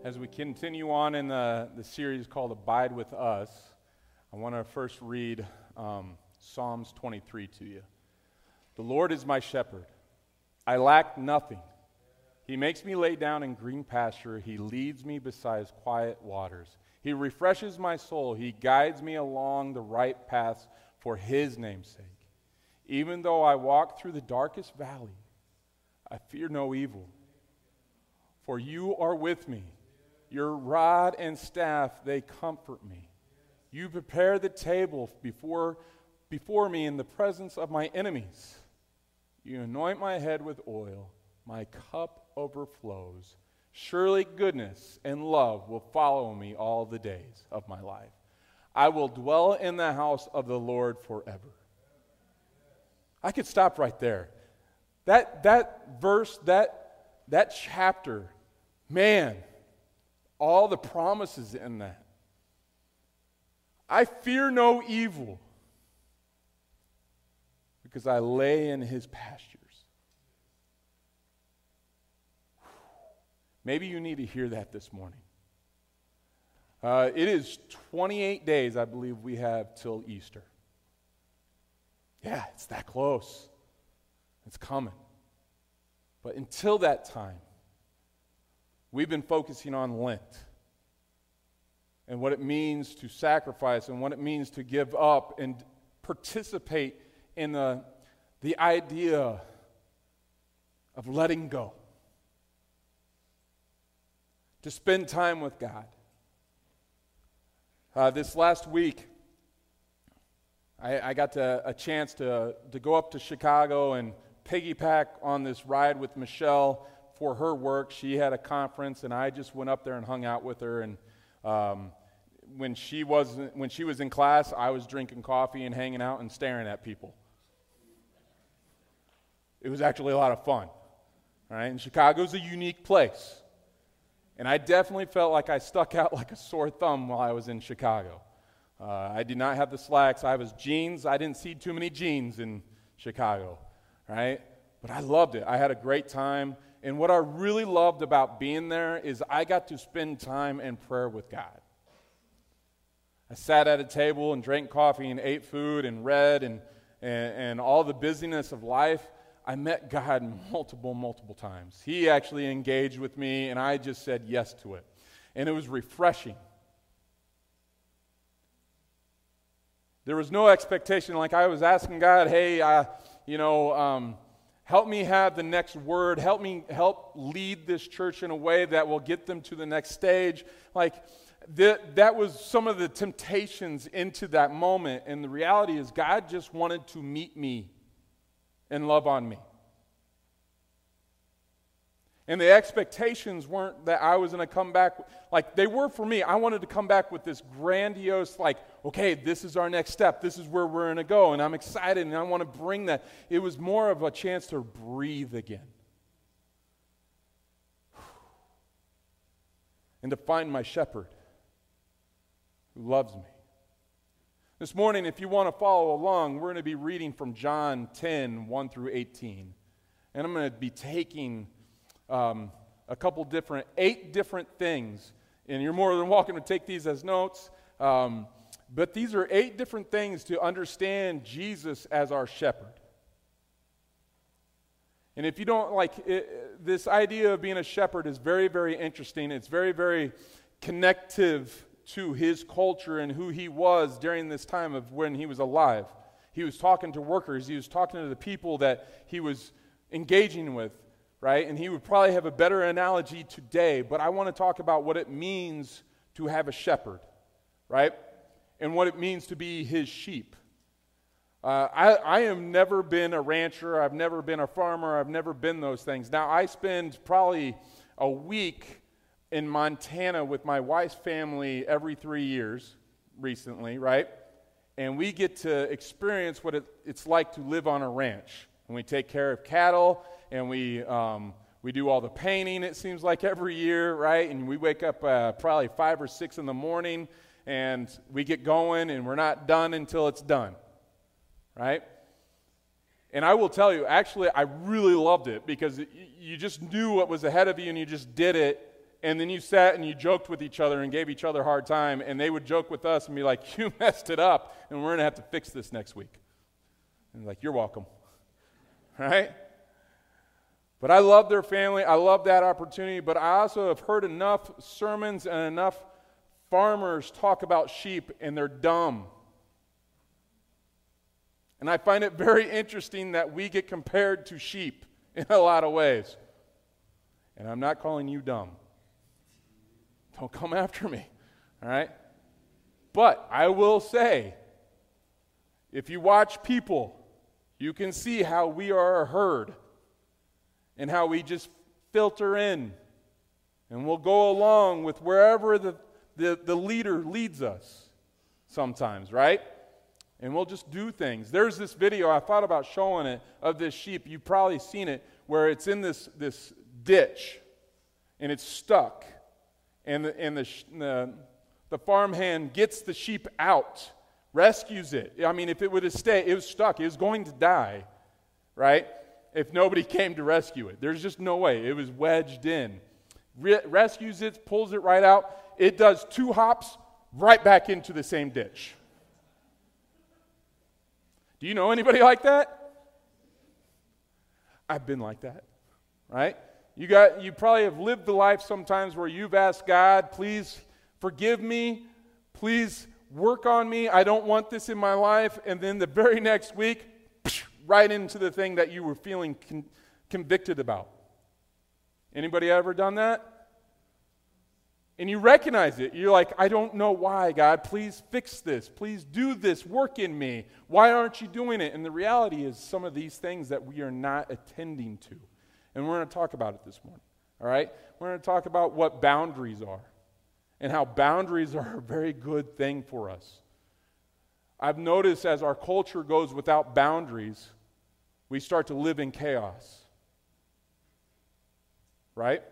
As we continue on in the series called Abide with Us, I want to first read Psalms 23 to you. The Lord is my shepherd. I lack nothing. He makes me lay down in green pasture. He leads me beside quiet waters. He refreshes my soul. He guides me along the right paths for His name's sake. Even though I walk through the darkest valley, I fear no evil. For you are with me. Your rod and staff, they comfort me. You prepare the table before me in the presence of my enemies. You anoint my head with oil. My cup overflows. Surely goodness and love will follow me all the days of my life. I will dwell in the house of the Lord forever. I could stop right there. That verse, that chapter, man, all the promises in that. I fear no evil because I lay in His pastures. Maybe you need to hear that this morning. It is 28 days, I believe, we have till Easter. Yeah, it's that close. It's coming. But until that time, we've been focusing on Lent and what it means to sacrifice and what it means to give up and participate in the idea of letting go. To spend time with God. This last week, I got a chance to go up to Chicago and piggyback on this ride with Michelle for her work. She had a conference, and I just went up there and hung out with her. And when she was in class, I was drinking coffee and hanging out and staring at people. It was actually a lot of fun. All right, and Chicago's a unique place. And I definitely felt like I stuck out like a sore thumb while I was in Chicago. I did not have the slacks. I was jeans. I didn't see too many jeans in Chicago, right? But I loved it. I had a great time. And what I really loved about being there is I got to spend time in prayer with God. I sat at a table and drank coffee and ate food and read and all the busyness of life. I met God multiple times. He actually engaged with me, and I just said yes to it. And it was refreshing. There was no expectation. Like I was asking God, hey, help me have the next word. Help lead this church in a way that will get them to the next stage. Like that was some of the temptations into that moment. And the reality is God just wanted to meet me and love on me. And the expectations weren't that I was going to come back, like they were for me. I wanted to come back with this grandiose, like, okay, this is our next step. This is where we're going to go. And I'm excited and I want to bring that. It was more of a chance to breathe again. And to find my shepherd who loves me. This morning, if you want to follow along, we're going to be reading from John 10, 1 through 18. And I'm going to be taking eight different things. And you're more than welcome to take these as notes. But these are 8 different things to understand Jesus as our shepherd. And if you don't like it, this idea of being a shepherd is very, very interesting. It's very, very connective to his culture and who he was during this time of when he was alive. He was talking to workers. He was talking to the people that he was engaging with, right? And he would probably have a better analogy today, but I want to talk about what it means to have a shepherd, right? And what it means to be his sheep. I have never been a rancher. I've never been a farmer. I've never been those things. Now, I spend probably a week in Montana with my wife's family every 3 years recently, right? And we get to experience what it's like to live on a ranch. And we take care of cattle, and we do all the painting, it seems like, every year, right? And we wake up probably 5 or 6 in the morning, and we get going, and we're not done until it's done, right? And I will tell you, actually, I really loved it because you just knew what was ahead of you, and you just did it. and then you sat and you joked with each other and gave each other a hard time, and they would joke with us and be like, you messed it up, and we're going to have to fix this next week. And like, you're welcome. Right? But I love their family. I love that opportunity, but I also have heard enough sermons and enough farmers talk about sheep, and they're dumb. And I find it very interesting that we get compared to sheep in a lot of ways. And I'm not calling you dumb. Don't come after me, all right? But I will say, if you watch people, you can see how we are a herd and how we just filter in and we'll go along with wherever the leader leads us sometimes, right? And we'll just do things. There's this video, I thought about showing it, of this sheep. You've probably seen it, where it's in this ditch and it's stuck. And the farmhand gets the sheep out, rescues it. I mean, if it would have stayed, it was stuck. It was going to die, right? If nobody came to rescue it. There's just no way. It was wedged in. Rescues it, pulls it right out. It does 2 hops right back into the same ditch. Do you know anybody like that? I've been like that, right? You probably have lived the life sometimes where you've asked God, please forgive me, please work on me, I don't want this in my life, and then the very next week, right into the thing that you were feeling convicted about. Anybody ever done that? And you recognize it. You're like, I don't know why, God. Please fix this. Please do this. Work in me. Why aren't you doing it? And the reality is some of these things that we are not attending to. And we're going to talk about it this morning. All right? We're going to talk about what boundaries are and how boundaries are a very good thing for us. I've noticed as our culture goes without boundaries, we start to live in chaos. Right?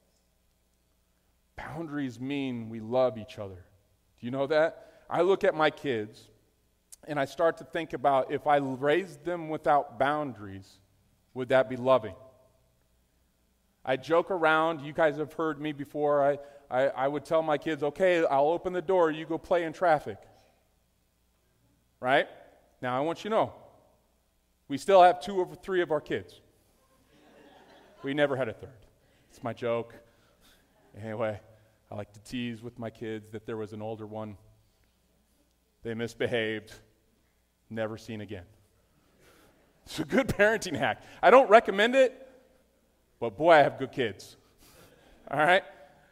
Boundaries mean we love each other. Do you know that? I look at my kids and I start to think about, if I raised them without boundaries, would that be loving? I joke around. You guys have heard me before. I would tell my kids, okay, I'll open the door. You go play in traffic. Right? Now, I want you to know, we still have 2 or 3 of our kids. We never had a third. It's my joke. Anyway, I like to tease with my kids that there was an older one. They misbehaved. Never seen again. It's a good parenting hack. I don't recommend it, but boy, I have good kids. All right?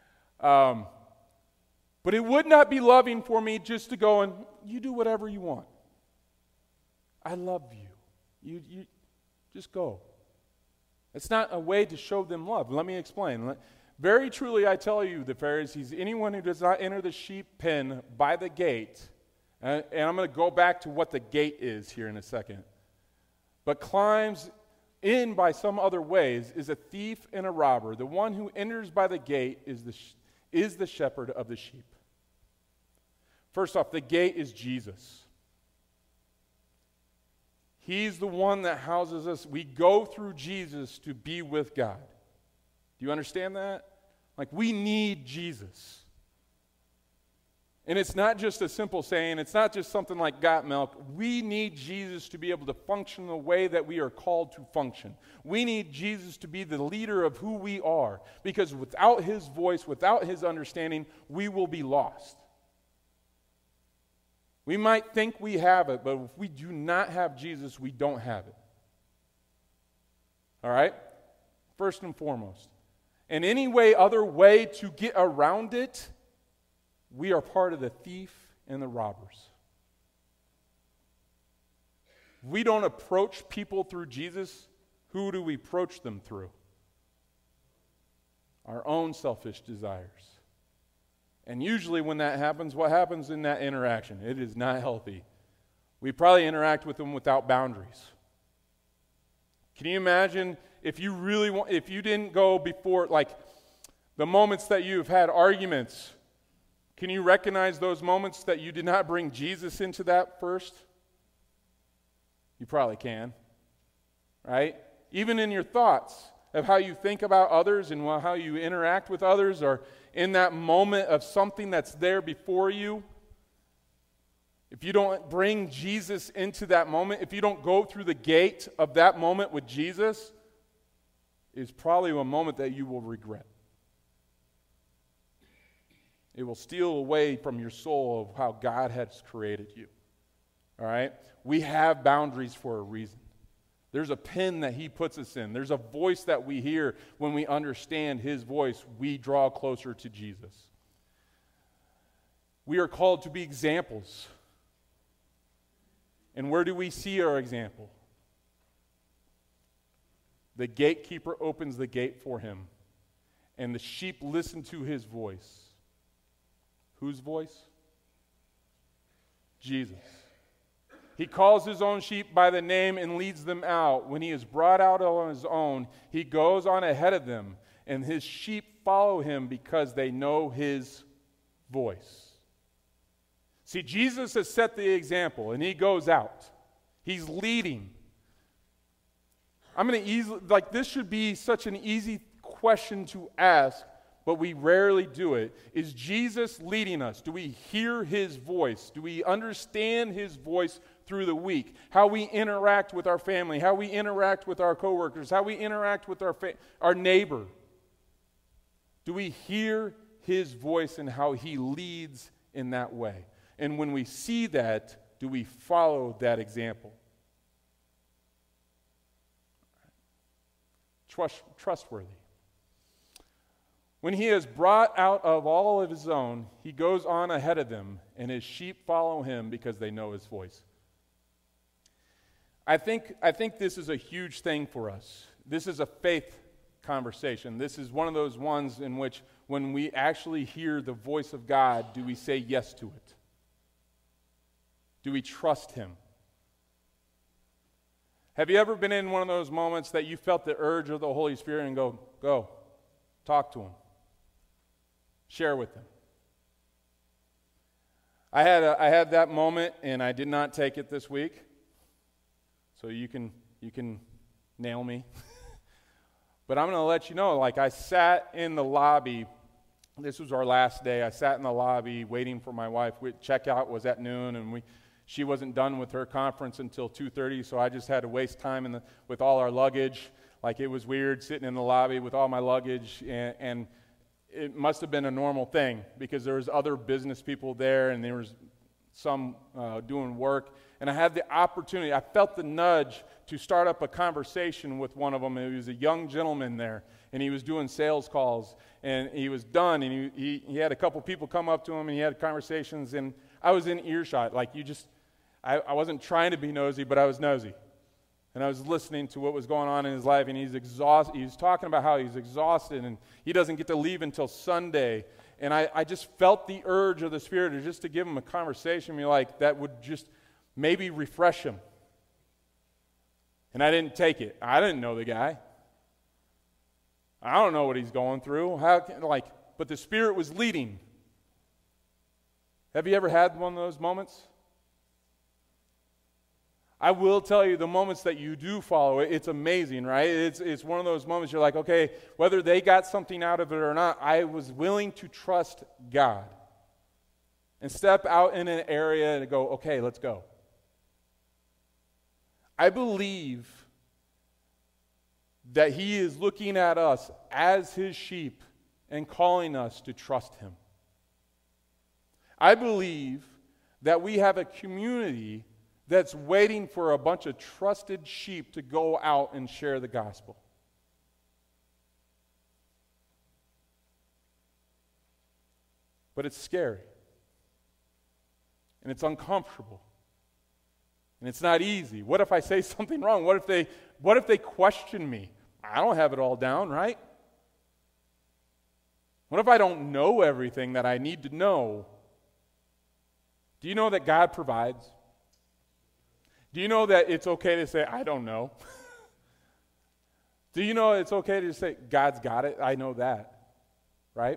But it would not be loving for me just to go and, you do whatever you want. I love you. You just go. It's not a way to show them love. Let me explain. Very truly, I tell you, the Pharisees, anyone who does not enter the sheep pen by the gate, and I'm going to go back to what the gate is here in a second, but climbs in by some other ways, is a thief and a robber. The one who enters by the gate is the shepherd of the sheep. First off, the gate is Jesus. He's the one that houses us. We go through Jesus to be with God. Do you understand that? Like, we need Jesus. And it's not just a simple saying. It's not just something like got milk. We need Jesus to be able to function the way that we are called to function. We need Jesus to be the leader of who we are. Because without his voice, without his understanding, we will be lost. We might think we have it, but if we do not have Jesus, we don't have it. All right? First and foremost. And any other way to get around it, we are part of the thief and the robbers. We don't approach people through Jesus. Who do we approach them through? Our own selfish desires. And usually when that happens, what happens in that interaction? It is not healthy. We probably interact with them without boundaries. Can you imagine if you didn't go before, like the moments that you've had arguments, can you recognize those moments that you did not bring Jesus into that first? You probably can, right? Even in your thoughts. of how you think about others and how you interact with others, or in that moment of something that's there before you, if you don't bring Jesus into that moment, if you don't go through the gate of that moment with Jesus, it's probably a moment that you will regret. It will steal away from your soul of how God has created you. All right? We have boundaries for a reason. There's a pen that he puts us in. There's a voice that we hear. When we understand his voice, we draw closer to Jesus. We are called to be examples. And where do we see our example? The gatekeeper opens the gate for him, and the sheep listen to his voice. Whose voice? Jesus. He calls his own sheep by the name and leads them out. When he is brought out on his own, he goes on ahead of them, and his sheep follow him because they know his voice. See, Jesus has set the example, and he goes out. He's leading. This should be such an easy question to ask, but we rarely do it. Is Jesus leading us? Do we hear his voice? Do we understand his voice through the week? How we interact with our family, how we interact with our coworkers, how we interact with our neighbor. Do we hear his voice and how he leads in that way? And when we see that, do we follow that example? Trustworthy. When he is brought out of all of his own, he goes on ahead of them, and his sheep follow him because they know his voice. I think this is a huge thing for us. This is a faith conversation. This is one of those ones in which when we actually hear the voice of God, do we say yes to it? Do we trust him? Have you ever been in one of those moments that you felt the urge of the Holy Spirit and go, talk to him, share with him? I had that moment, and I did not take it this week, so you can nail me. But I'm going to let you know, I sat in the lobby. This was our last day. I sat in the lobby waiting for my wife. Checkout was at noon, and she wasn't done with her conference until 2:30, so I just had to waste time with all our luggage. It was weird sitting in the lobby with all my luggage, and it must have been a normal thing because there was other business people there, and there was some doing work. And I had the opportunity, I felt the nudge to start up a conversation with one of them. He was a young gentleman there, and he was doing sales calls, and he was done, and he had a couple people come up to him, and he had conversations, and I was in earshot. I wasn't trying to be nosy, but I was nosy. And I was listening to what was going on in his life, and he's exhausted. He was talking about how he's exhausted, and he doesn't get to leave until Sunday. And I just felt the urge of the Spirit just to give him a conversation that would just maybe refresh him. And I didn't take it. I didn't know the guy. I don't know what he's going through. But the Spirit was leading. Have you ever had one of those moments? I will tell you, the moments that you do follow it, it's amazing, right? It's one of those moments you're like, okay, whether they got something out of it or not, I was willing to trust God and step out in an area and go, okay, let's go. I believe that he is looking at us as his sheep and calling us to trust him. I believe that we have a community that's waiting for a bunch of trusted sheep to go out and share the gospel. But it's scary. And it's uncomfortable. And it's not easy. What if I say something wrong? What if they question me? I don't have it all down, right? What if I don't know everything that I need to know? Do you know that God provides? Do you know that it's okay to say, I don't know? Do you know it's okay to say, God's got it? I know that, right?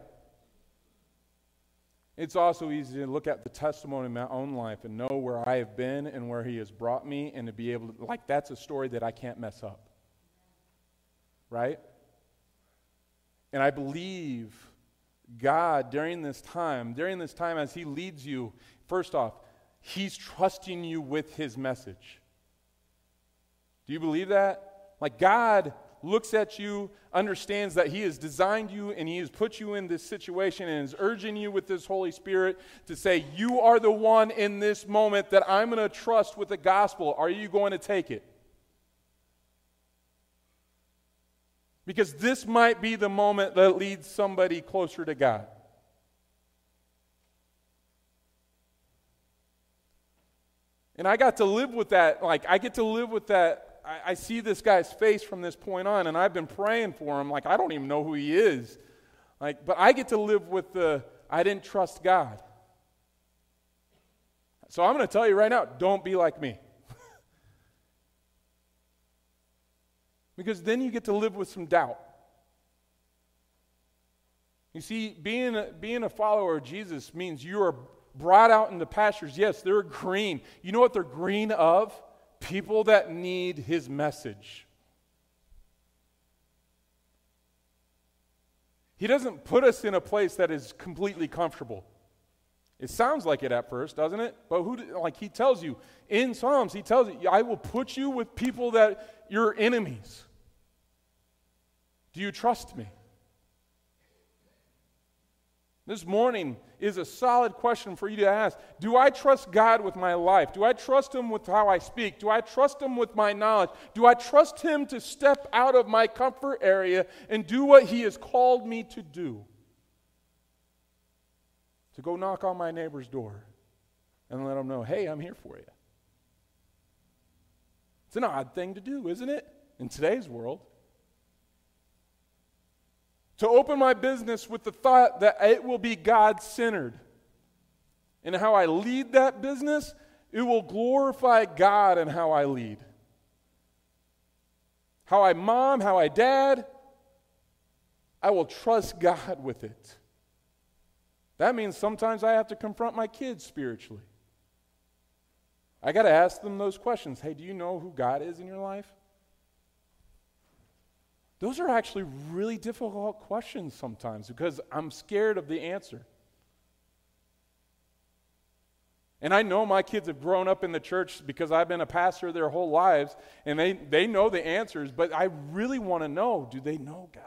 It's also easy to look at the testimony in my own life and know where I have been and where he has brought me, and to be able to, that's a story that I can't mess up, right? And I believe God, during this time as he leads you, first off, he's trusting you with his message. Do you believe that? Like, God looks at you, understands that he has designed you and he has put you in this situation and is urging you with this Holy Spirit to say, you are the one in this moment that I'm going to trust with the gospel. Are you going to take it? Because this might be the moment that leads somebody closer to God. And I got to live with that. Like, I get to live with that. I see this guy's face from this point on, and I've been praying for him. Like, I don't even know who he is. Like, but I get to live with I didn't trust God. So I'm going to tell you right now, don't be like me. Because then you get to live with some doubt. You see, being a follower of Jesus means you are brought out into pastures. Yes, they're green. You know what they're green of? People that need his message. He doesn't put us in a place that is completely comfortable. It sounds like it at first, doesn't it? But he tells you in Psalms, he tells you, I will put you with people that you're enemies. Do you trust me? This morning is a solid question for you to ask. Do I trust God with my life? Do I trust him with how I speak? Do I trust him with my knowledge? Do I trust him to step out of my comfort area and do what he has called me to do? To go knock on my neighbor's door and let him know, hey, I'm here for you. It's an odd thing to do, isn't it? In today's world. To open my business with the thought that it will be God-centered. And how I lead that business, it will glorify God in how I lead. How I mom, how I dad, I will trust God with it. That means sometimes I have to confront my kids spiritually. I got to ask them those questions. Hey, do you know who God is in your life? Those are actually really difficult questions sometimes because I'm scared of the answer. And I know my kids have grown up in the church because I've been a pastor their whole lives, and they know the answers, but I really want to know, do they know God?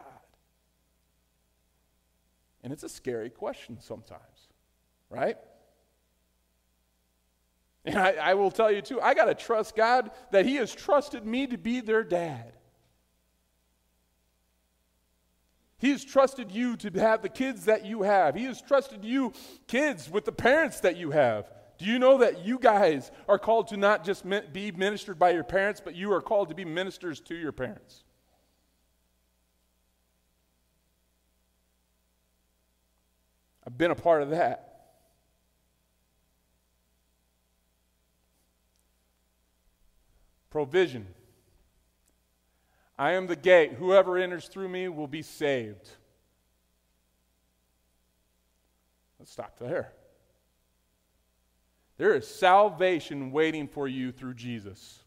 And it's a scary question sometimes, right? And I will tell you too, I got to trust God that he has trusted me to be their dad. He has trusted you to have the kids that you have. He has trusted you, kids, with the parents that you have. Do you know that you guys are called to not just be ministered by your parents, but you are called to be ministers to your parents? I've been a part of that. Provision. I am the gate. Whoever enters through me will be saved. Let's stop there. There is salvation waiting for you through Jesus.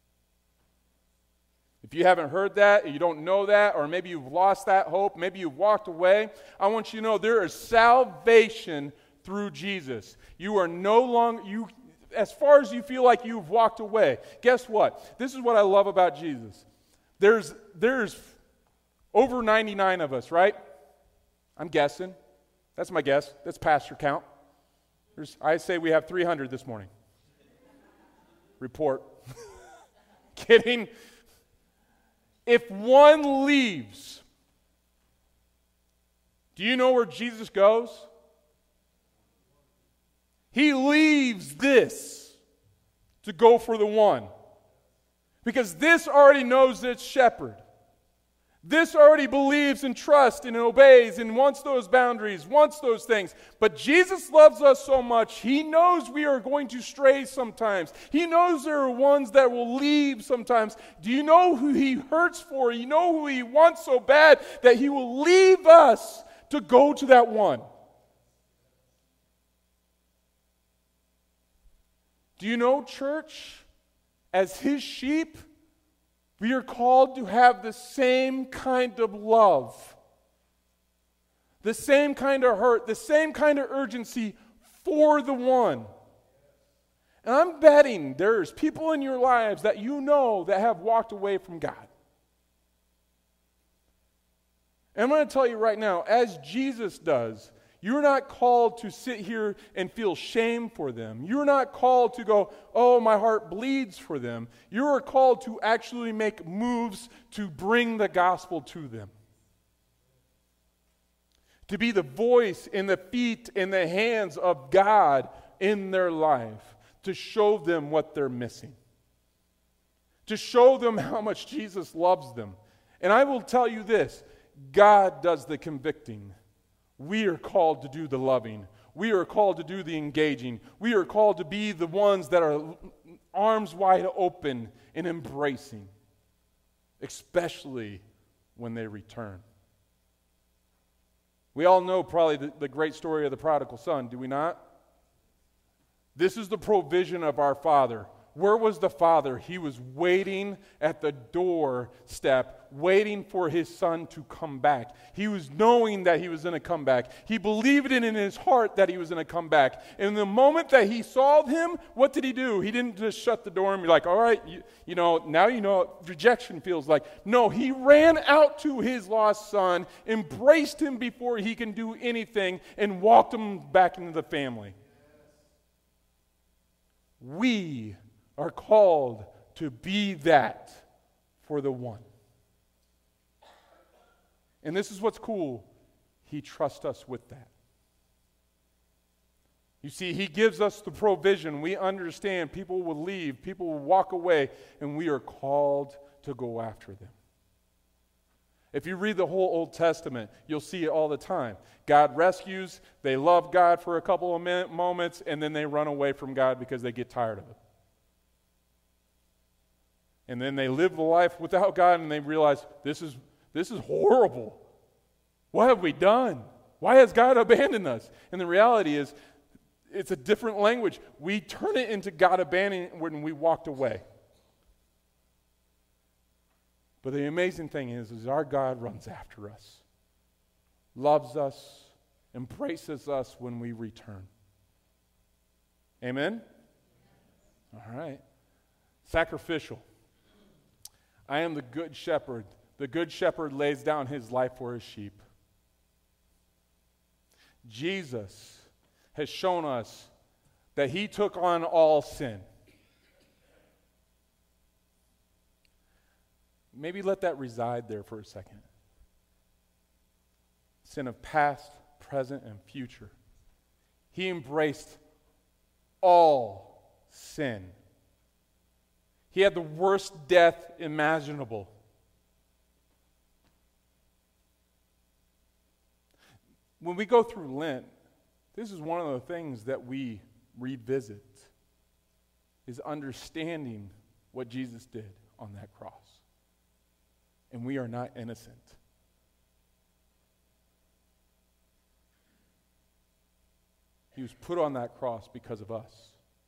If you haven't heard that, or you don't know that, or maybe you've lost that hope, maybe you've walked away, I want you to know there is salvation through Jesus. You are no longer, as far as you feel like you've walked away, guess what? This is what I love about Jesus. There's over 99 of us, right? I'm guessing. That's my guess. That's pastor count. I say we have 300 this morning. Report. Kidding. If one leaves, do you know where Jesus goes? He leaves this to go for the one. Because this already knows its shepherd. This already believes and trusts and obeys and wants those boundaries, wants those things. But Jesus loves us so much, he knows we are going to stray sometimes. He knows there are ones that will leave sometimes. Do you know who he hurts for? You know who he wants so bad that he will leave us to go to that one. Do you know, church? As his sheep, we are called to have the same kind of love. the same kind of hurt, the same kind of urgency for the one. And I'm betting there's people in your lives that you know that have walked away from God. And I'm going to tell you right now, as Jesus does, you're not called to sit here and feel shame for them. You're not called to go, oh, my heart bleeds for them. You are called to actually make moves to bring the gospel to them. To be the voice and the feet and the hands of God in their life. To show them what they're missing. To show them how much Jesus loves them. And I will tell you this, God does the convicting. We are called to do the loving. We are called to do the engaging. We are called to be the ones that are arms wide open and embracing, especially when they return. We all know probably the great story of the prodigal son, do we not? This is the provision of our Father. Where was the Father? He was waiting at the doorstep, waiting for his son to come back. He was knowing that he was going to come back. He believed it in his heart that he was going to come back. And the moment that he saw him, what did he do? He didn't just shut the door and be like, all right, now you know what rejection feels like. No, he ran out to his lost son, embraced him before he can do anything, and walked him back into the family. We are called to be that for the one. And this is what's cool. He trusts us with that. You see, he gives us the provision. We understand people will leave, people will walk away, and we are called to go after them. If you read the whole Old Testament, you'll see it all the time. God rescues, they love God for a couple of moments, and then they run away from God because they get tired of it. And then they live the life without God and they realize, this is horrible. What have we done? Why has God abandoned us? And the reality is, it's a different language. We turn it into God abandoning when we walked away. But the amazing thing is our God runs after us, loves us, embraces us when we return. Amen? All right. Sacrificial. I am the good shepherd. The good shepherd lays down his life for his sheep. Jesus has shown us that he took on all sin. Maybe let that reside there for a second. Sin of past, present, and future. He embraced all sin. He had the worst death imaginable. When we go through Lent, this is one of the things that we revisit, is understanding what Jesus did on that cross. And we are not innocent. He was put on that cross because of us.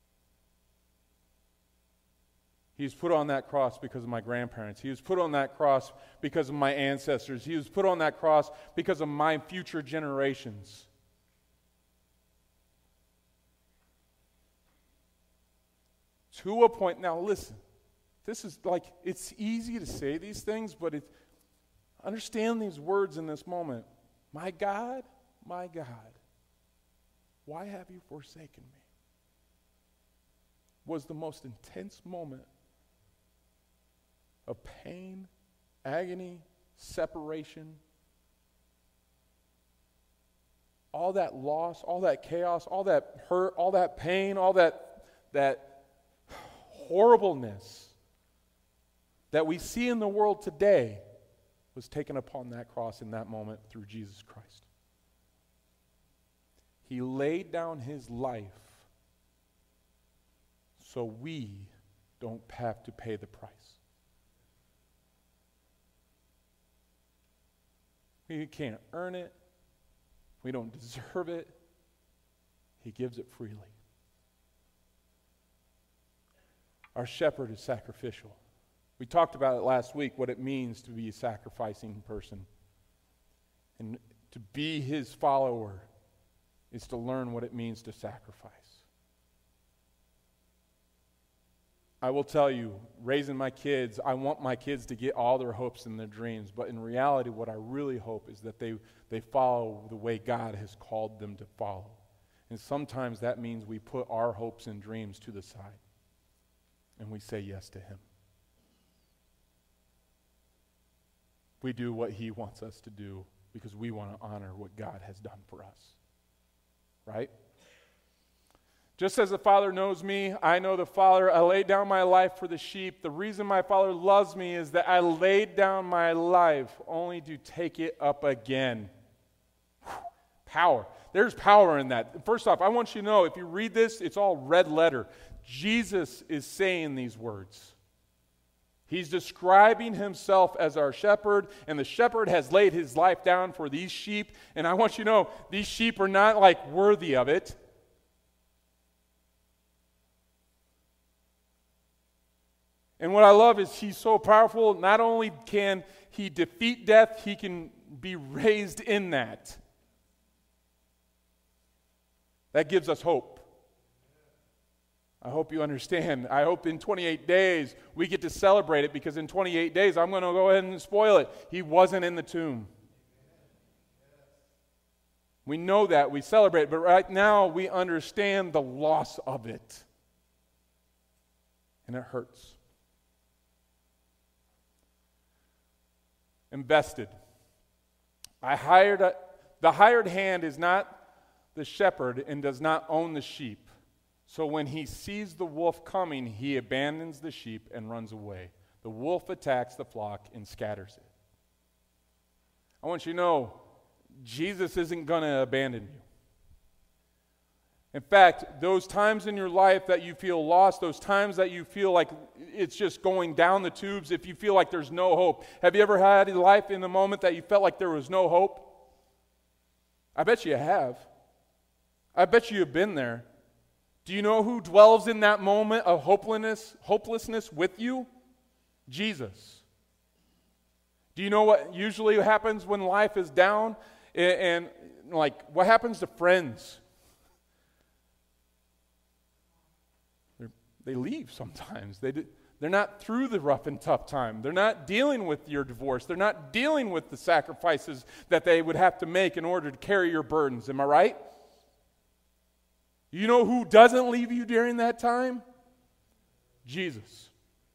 He was put on that cross because of my grandparents. He was put on that cross because of my ancestors. He was put on that cross because of my future generations. To a point, now listen, this is like, it's easy to say these things, but understand these words in this moment. My God, why have you forsaken me? Was the most intense moment of pain, agony, separation, all that loss, all that chaos, all that hurt, all that pain, all that horribleness that we see in the world today was taken upon that cross in that moment through Jesus Christ. He laid down his life so we don't have to pay the price. We can't earn it. We don't deserve it. He gives it freely. Our shepherd is sacrificial. We talked about it last week, what it means to be a sacrificing person. And To be his follower is to learn what it means to sacrifice. I will tell you, raising my kids, I want my kids to get all their hopes and their dreams, but in reality, what I really hope is that they follow the way God has called them to follow. And sometimes that means we put our hopes and dreams to the side, and we say yes to him. We do what he wants us to do because we want to honor what God has done for us. Right? Just as the Father knows me, I know the Father. I laid down my life for the sheep. The reason my Father loves me is that I laid down my life only to take it up again. Power. There's power in that. First off, I want you to know, if you read this, it's all red letter. Jesus is saying these words. He's describing himself as our shepherd, and the shepherd has laid his life down for these sheep. And I want you to know, these sheep are not like worthy of it. And what I love is he's so powerful, not only can he defeat death, he can be raised in that. That gives us hope. I hope you understand. I hope in 28 days we get to celebrate it, because in 28 days I'm going to go ahead and spoil it. He wasn't in the tomb. We know that. We celebrate it. But right now we understand the loss of it. And it hurts. Invested. The hired hand is not the shepherd and does not own the sheep. So when he sees the wolf coming, he abandons the sheep and runs away. The wolf attacks the flock and scatters it. I want you to know, Jesus isn't going to abandon you. In fact, those times in your life that you feel lost, those times that you feel like it's just going down the tubes, if you feel like there's no hope. Have you ever had a life in the moment that you felt like there was no hope? I bet you have. I bet you have been there. Do you know who dwells in that moment of hopelessness with you? Jesus. Do you know what usually happens when life is down? And like, what happens to friends? They leave sometimes. They're not through the rough and tough time. They're not dealing with your divorce. They're not dealing with the sacrifices that they would have to make in order to carry your burdens. Am I right? You know who doesn't leave you during that time? Jesus.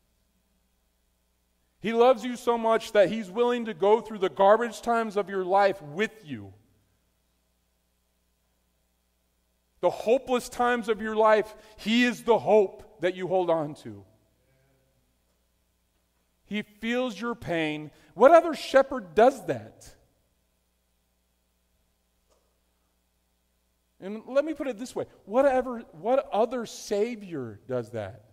He loves you so much that he's willing to go through the garbage times of your life with you. The hopeless times of your life, he is the hope that you hold on to. He feels your pain. What other shepherd does that? And let me put it this way. What other Savior does that?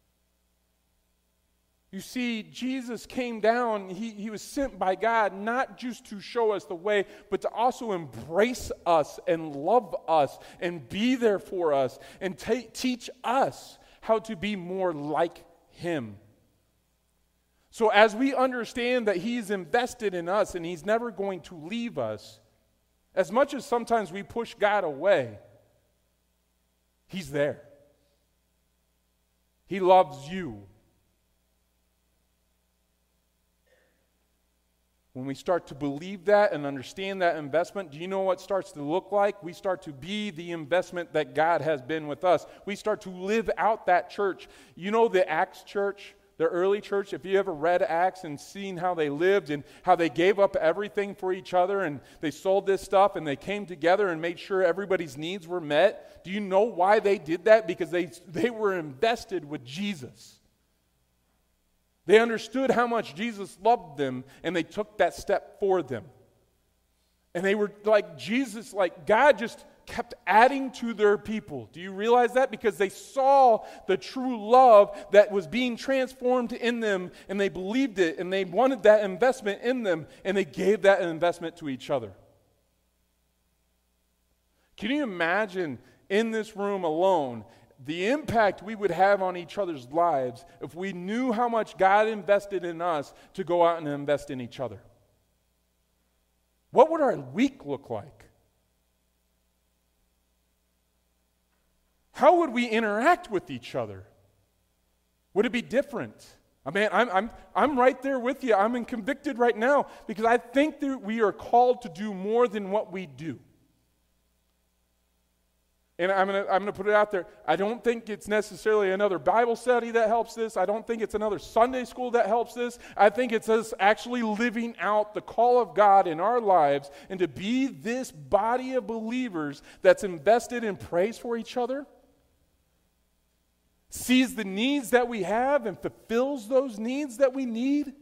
You see, Jesus came down. He was sent by God not just to show us the way, but to also embrace us and love us and be there for us and teach us how to be more like him. So as we understand that he's invested in us and he's never going to leave us, as much as sometimes we push God away, he's there. He loves you. When we start to believe that and understand that investment, do you know what starts to look like? We start to be the investment that God has been with us. We start to live out that church. You know the Acts church, the early church? If you ever read Acts and seen how they lived and how they gave up everything for each other and they sold this stuff and they came together and made sure everybody's needs were met. Do you know why they did that? Because they were invested with Jesus. They understood how much Jesus loved them, and they took that step for them. And they were like Jesus, like God just kept adding to their people. Do you realize that? Because they saw the true love that was being transformed in them, and they believed it, and they wanted that investment in them, and they gave that investment to each other. Can you imagine in this room alone the impact we would have on each other's lives if we knew how much God invested in us to go out and invest in each other? What would our week look like? How would we interact with each other? Would it be different? I mean, I'm right there with you. I'm convicted right now because I think that we are called to do more than what we do. And I'm gonna put it out there. I don't think it's necessarily another Bible study that helps this. I don't think it's another Sunday school that helps this. I think it's us actually living out the call of God in our lives and to be this body of believers that's invested and prays for each other, sees the needs that we have and fulfills those needs that we need.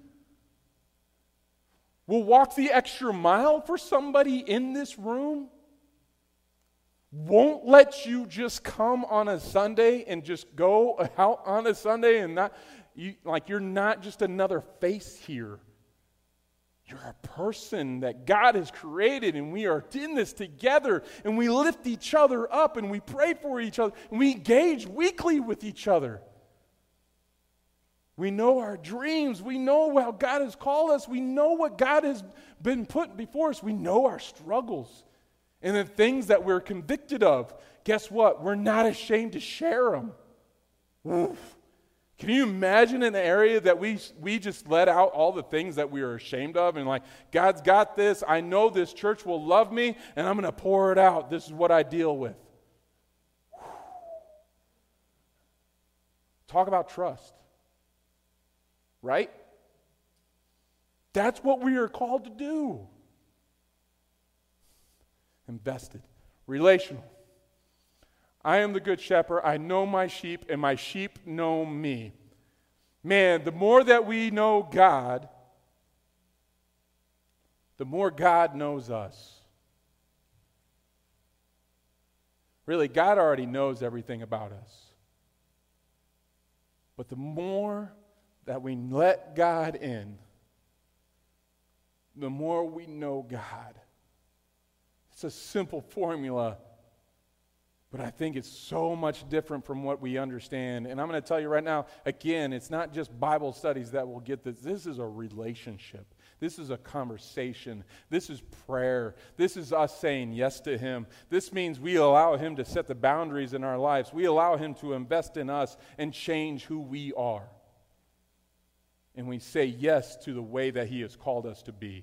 We'll walk the extra mile for somebody in this room. Won't let you just come on a Sunday and just go out on a Sunday and you're not just another face here. You're a person that God has created, and we are in this together, and we lift each other up, and we pray for each other, and we engage weekly with each other. We know our dreams. We know how God has called us. We know what God has been put before us. We know our struggles and the things that we're convicted of. Guess what? We're not ashamed to share them. Oof. Can you imagine an area that we just let out all the things that we are ashamed of and like, God's got this. I know this church will love me, and I'm going to pour it out. This is what I deal with. Talk about trust. Right? That's what we are called to do. Invested. Relational. I am the good shepherd. I know my sheep, and my sheep know me. Man, the more that we know God, the more God knows us. Really, God already knows everything about us. But the more that we let God in, the more we know God. It's a simple formula, but I think it's so much different from what we understand. And I'm going to tell you right now, again, it's not just Bible studies that will get this. This is a relationship. This is a conversation. This is prayer. This is us saying yes to Him. This means we allow Him to set the boundaries in our lives. We allow Him to invest in us and change who we are. And we say yes to the way that He has called us to be.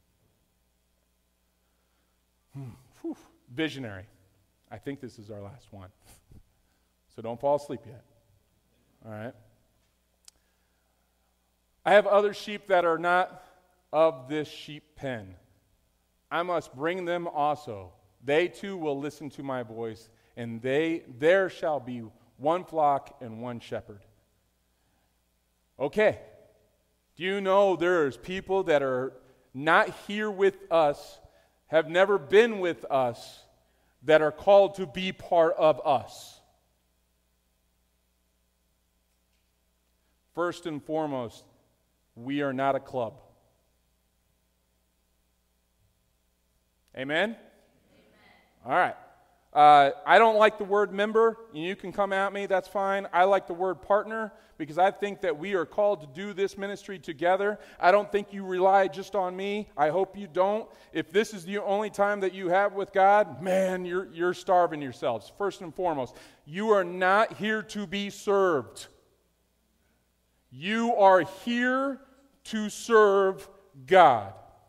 Visionary. I think this is our last one. So don't fall asleep yet. All right? I have other sheep that are not of this sheep pen. I must bring them also. They too will listen to my voice, and there shall be one flock and one shepherd. Okay. Do you know there's people that are not here with us, have never been with us, that are called to be part of us? First and foremost, we are not a club. Amen? Amen. All right. I don't like the word member. You can come at me, that's fine. I like the word partner because I think that we are called to do this ministry together. I don't think you rely just on me. I hope you don't. If this is the only time that you have with God, man, you're starving yourselves. First and foremost, you are not here to be served. You are here to serve God.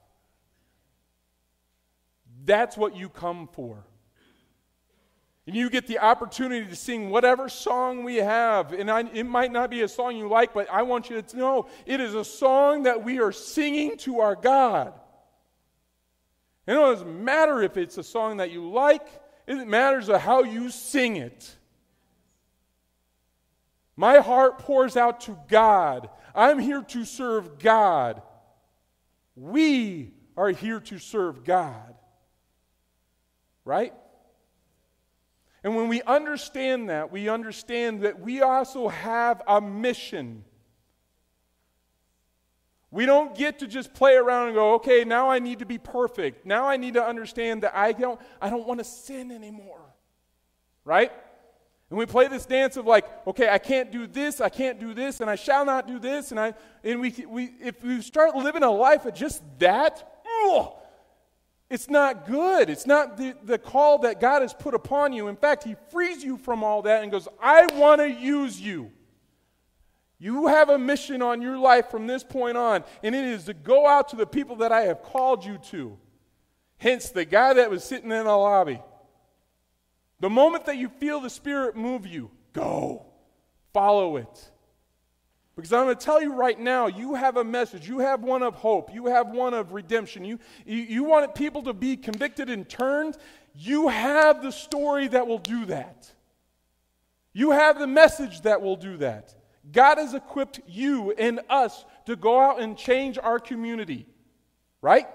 That's what you come for. And you get the opportunity to sing whatever song we have. And it might not be a song you like, but I want you to know it is a song that we are singing to our God. And it doesn't matter if it's a song that you like. It matters how you sing it. My heart pours out to God. I'm here to serve God. We are here to serve God. Right? And when we understand that we also have a mission. We don't get to just play around and go, okay, now I need to be perfect. Now I need to understand that I don't want to sin anymore. Right? And we play this dance of like, okay, I can't do this, and I shall not do this, and we if we start living a life of just that, It's not good. It's not the call that God has put upon you. In fact, He frees you from all that and goes, I want to use you. You have a mission on your life from this point on, and it is to go out to the people that I have called you to. Hence, the guy that was sitting in the lobby. The moment that you feel the Spirit move you, go. Follow it. Because I'm going to tell you right now, you have a message. You have one of hope. You have one of redemption. You want people to be convicted and turned. You have the story that will do that. You have the message that will do that. God has equipped you and us to go out and change our community. Right?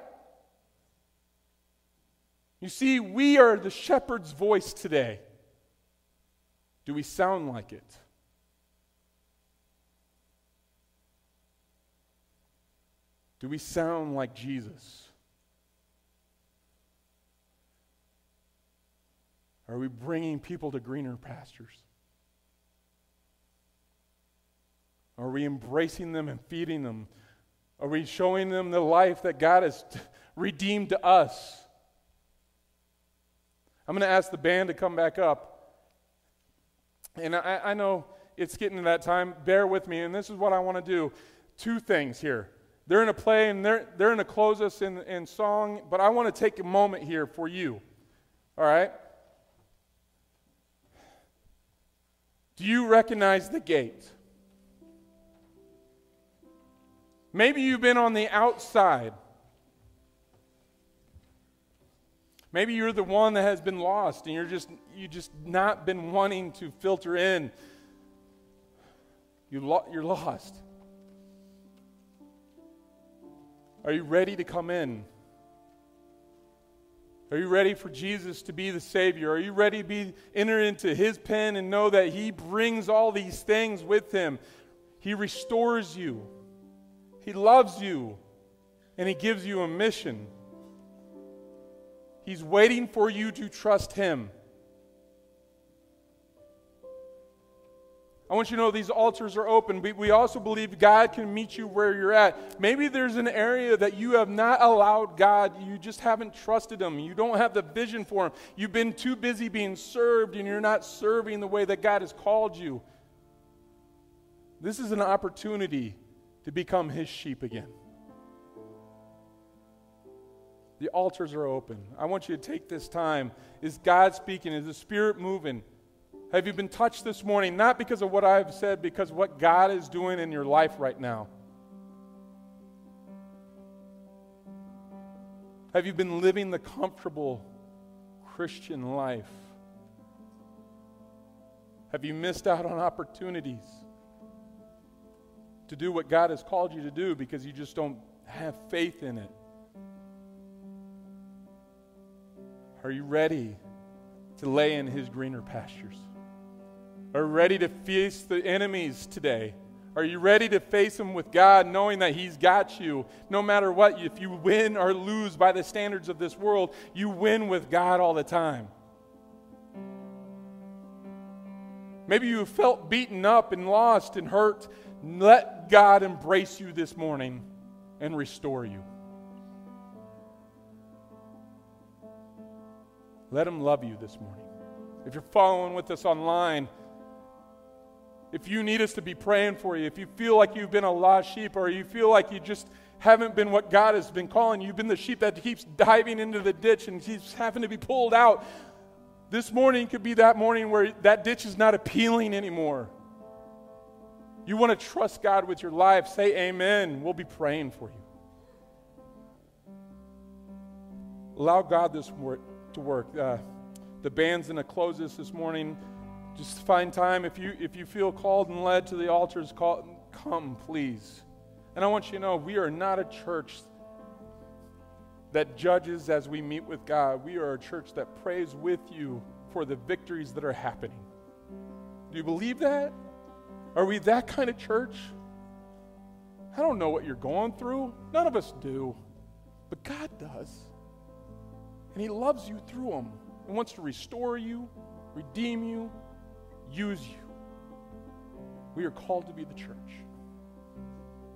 You see, we are the shepherd's voice today. Do we sound like it? Do we sound like Jesus? Are we bringing people to greener pastures? Are we embracing them and feeding them? Are we showing them the life that God has redeemed to us? I'm going to ask the band to come back up. And I know it's getting to that time. Bear with me. And this is what I want to do. Two things here. They're going to play and they're going to close us in song. But I want to take a moment here for you. All right? Do you recognize the gate? Maybe you've been on the outside. Maybe you're the one that has been lost and you just not been wanting to filter in. You're lost. Are you ready to come in? Are you ready for Jesus to be the Savior? Are you ready to enter into His pen and know that He brings all these things with Him? He restores you. He loves you. And He gives you a mission. He's waiting for you to trust Him. I want you to know these altars are open. We also believe God can meet you where you're at. Maybe there's an area that you have not allowed God. You just haven't trusted Him. You don't have the vision for Him. You've been too busy being served and you're not serving the way that God has called you. This is an opportunity to become His sheep again. The altars are open. I want you to take this time. Is God speaking? Is the Spirit moving? Have you been touched this morning? Not because of what I've said, because of what God is doing in your life right now. Have you been living the comfortable Christian life? Have you missed out on opportunities to do what God has called you to do because you just don't have faith in it? Are you ready to lay in His greener pastures? Are you ready to face the enemies today? Are you ready to face them with God, knowing that He's got you? No matter what, if you win or lose by the standards of this world, you win with God all the time. Maybe you felt beaten up and lost and hurt. Let God embrace you this morning and restore you. Let Him love you this morning. If you're following with us online, if you need us to be praying for you, if you feel like you've been a lost sheep, or you feel like you just haven't been what God has been calling you, you've been the sheep that keeps diving into the ditch and keeps having to be pulled out, this morning could be that morning where that ditch is not appealing anymore. You want to trust God with your life, say amen. We'll be praying for you. Allow God to work. The band's going to close this morning. Just find time. If you feel called and led to the altars, come, please. And I want you to know, we are not a church that judges as we meet with God. We are a church that prays with you for the victories that are happening. Do you believe that? Are we that kind of church? I don't know what you're going through. None of us do. But God does. And He loves you through them and wants to restore you, redeem you, use you. We are called to be the church.